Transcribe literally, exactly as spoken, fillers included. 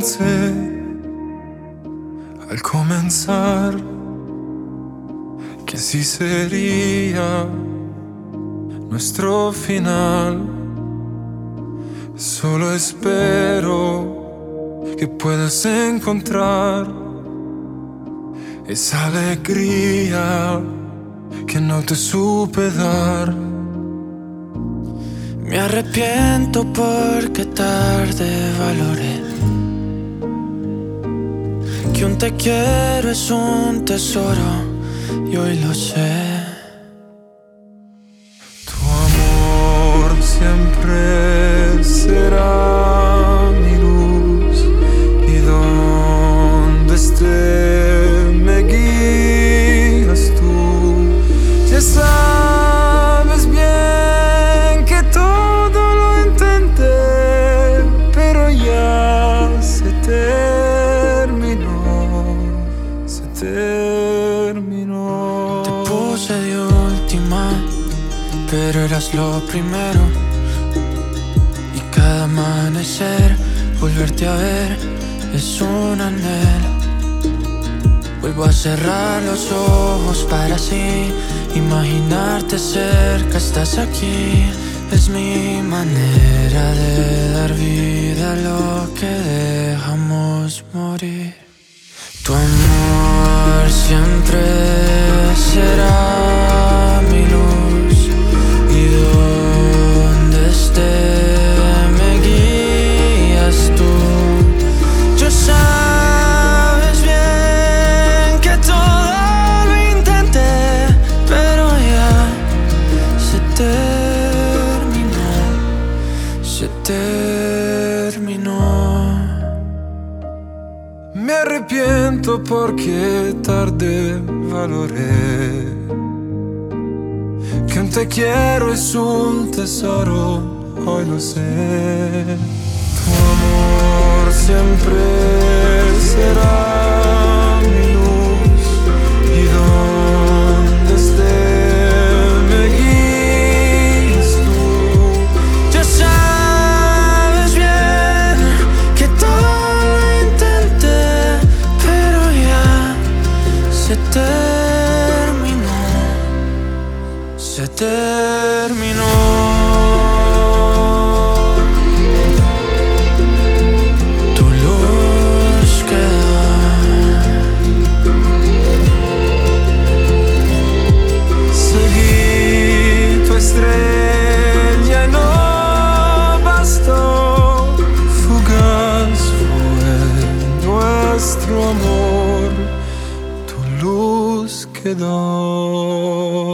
pensé al comenzar que sí sería nuestro final. Solo espero que puedas encontrar esa alegría que no te supe dar. Me arrepiento porque tarde valoré que un te quiero es un tesoro y hoy lo sé. Tu amor siempre será mi luz y donde esté me guías tú. Ya sabes bien que todo lo intenté, pero ya se terminó, se terminó. Te puse de última, pero eras lo primero. Y cada amanecer, volverte a ver es un anhelo. Vuelvo a cerrar los ojos para así imaginarte cerca, estás aquí. Es mi manera de dar vida a lo que dejamos morir. Tu amor siempre será mi luz y donde esté me guías tú. Yo sabes bien que todo lo intenté, pero ya se terminó, se terminó. Me arrepiento porque tarde valoré que un te quiero es un tesoro, hoy lo sé. Tu amor siempre será mi luz y donde esté me guías tú. Ya sabes bien que todo lo intenté, pero ya se terminó, se terminó. Tu luz queda. Seguí tu estrella y no bastó. Fugaz fue nuestro amor, tu luz quedó.